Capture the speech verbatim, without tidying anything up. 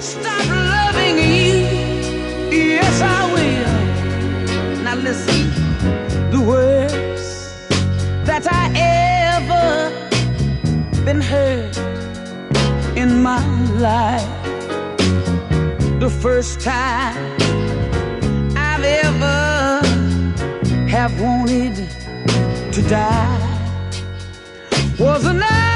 stop loving you. Yes, I will. Now listen, the worst that I ever been hurt in my life, the first time I've ever have wanted to die was a night